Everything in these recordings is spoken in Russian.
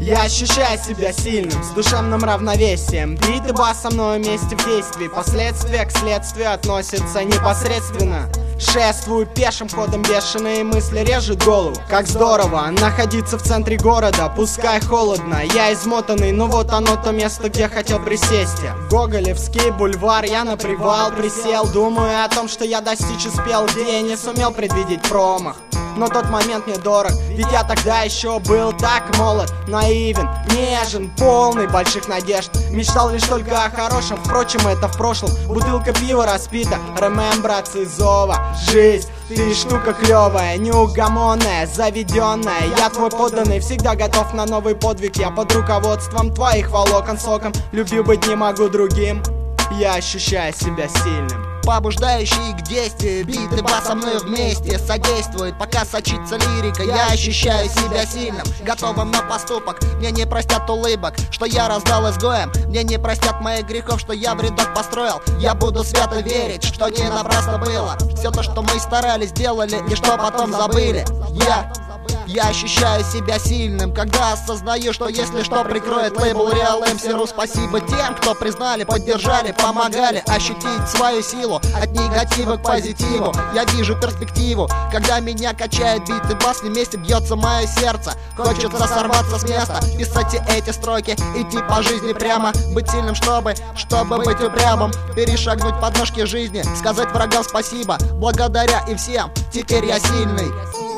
Я ощущаю себя сильным, с душевным равновесием. Бит и бас со мной вместе в действии. Последствия к следствию относятся непосредственно. Шествую пешим ходом, бешеные мысли режут голову. Как здорово находиться в центре города, пускай холодно. Я измотанный, но вот оно то место, где хотел присесть. Гоголевский бульвар, я на привал присел. Думаю о том, что я достичь успел, где я не сумел предвидеть промах. Но тот момент мне дорог, ведь я тогда еще был так молод, наивен, нежен, полный больших надежд. Мечтал лишь только о хорошем, впрочем, это в прошлом. Бутылка пива распита, ремембра Цизова. Жизнь, ты штука клевая, неугомонная, заведенная. Я твой подданный, всегда готов на новый подвиг. Я под руководством твоих волокон соком. Любви быть не могу другим, я ощущаю себя сильным. Побуждающий к действию, бит и бас со мной вместе содействует, пока сочится лирика. Я ощущаю себя сильным, готовым на поступок. Мне не простят улыбок, что я раздал изгоем. Мне не простят моих грехов, что я в рядок построил. Я буду свято верить, что не напрасно было все то, что мы старались, делали и что потом забыли. Я ощущаю себя сильным, когда осознаю, что если что, прикроет лейбл Real MC.ru. Спасибо тем, кто признали, поддержали, помогали ощутить свою силу от негатива к позитиву. Я вижу перспективу, когда меня качает бит и бас, вместе бьется мое сердце. Хочется сорваться с места, писать эти строки, идти по жизни прямо, быть сильным, чтобы быть упрямым, перешагнуть подножки жизни, сказать врагам спасибо, благодаря и всем, теперь я сильный.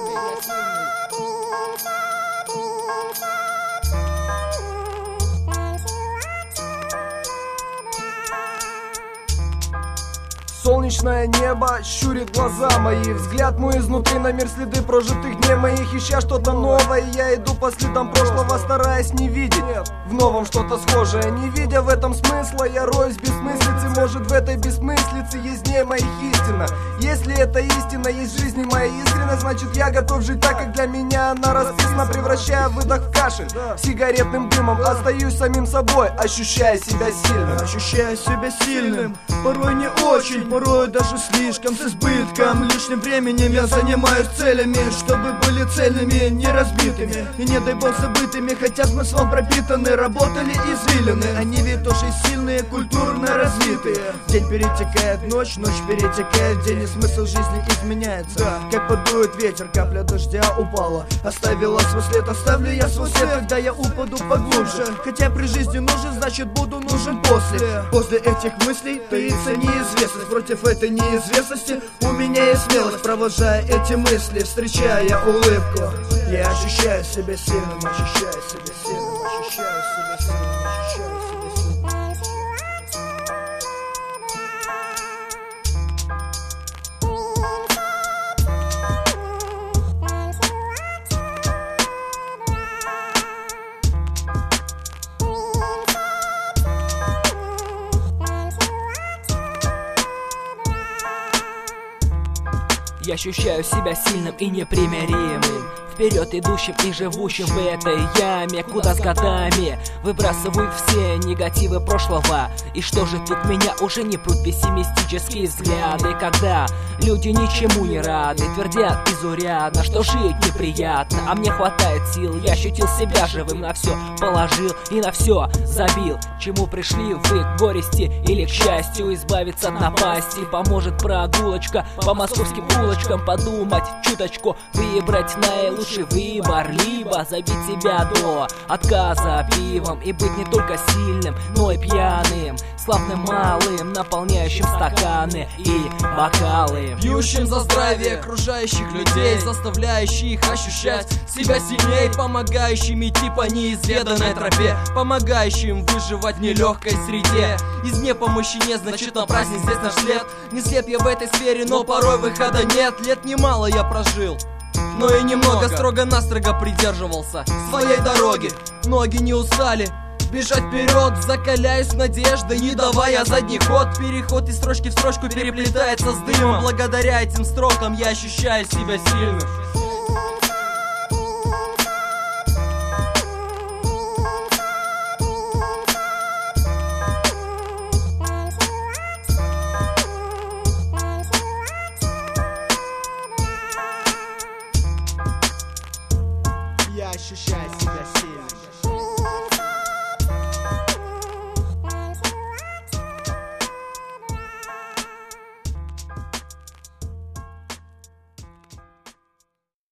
Солнечное небо щурит глаза мои. Взгляд мой изнутри на мир, следы прожитых дней моих. Ища что-то новое, я иду по следам прошлого, стараясь не видеть в новом что-то схожее. Не видя в этом смысла, я роюсь в бессмыслице. Может, в этой бессмыслице есть дней моих истина. Если это истина, есть в жизни моя искренность, значит я готов жить так, как для меня она расписана. Превращая выдох в кашель сигаретным дымом. Остаюсь самим собой, ощущая себя сильным. Ощущаю себя сильным, порой не очень, порой даже слишком, с избытком. Лишним временем я занимаюсь целями, чтобы были цельными, не разбитыми и не дай бог забытыми, хотя смыслом пропитаны. Работали извилины, они ведь тоже сильные, культурно развитые. День перетекает в ночь, ночь перетекает в день, и смысл жизни изменяется. Как подует ветер, капля дождя упала, оставила свой след, оставлю я свой след, когда я упаду поглубже. Хотя при жизни нужен, значит буду нужен после. После этих мыслей таится неизвестность. Против этой неизвестности у меня есть смелость, провожая эти мысли, встречая улыбку. Я ощущаю себя сильным, ощущаю себя сильным, ощущаю себя сильным, ощущаю себя сильным. Я ощущаю себя сильным и непримиримым, вперед идущим и живущим в этой яме, куда с годами выбрасываю все негативы прошлого. И что же тут меня уже не прут пессимистические взгляды, когда люди ничему не рады, твердят изурядно, что жить неприятно. А мне хватает сил, я ощутил себя живым, на все положил и на все забил. Чему пришли вы, к горести или к счастью, избавиться от напасти поможет прогулочка по московским улочкам, подумать чуточку, выбрать наилучший выбор, либо забить себя до отказа пивом и быть не только сильным, но и пьяным, славным малым, наполняющим стаканы и бокалы, пьющим за здравие окружающих людей, заставляющих ощущать себя сильнее, помогающим идти по неизведанной тропе, помогающим выживать в нелегкой среде. Из непомощи нет, значит на праздник здесь наш след. Не слеп я в этой сфере, но порой выхода нет. Лет немало я прожил, но и немного строго-настрого придерживался своей дороги. Ноги не устали бежать вперед, закаляюсь надеждой, не давая задний ход. Переход из строчки в строчку переплетается с дымом. Благодаря этим строкам я ощущаю себя сильным. Я ощущаю себя сильным.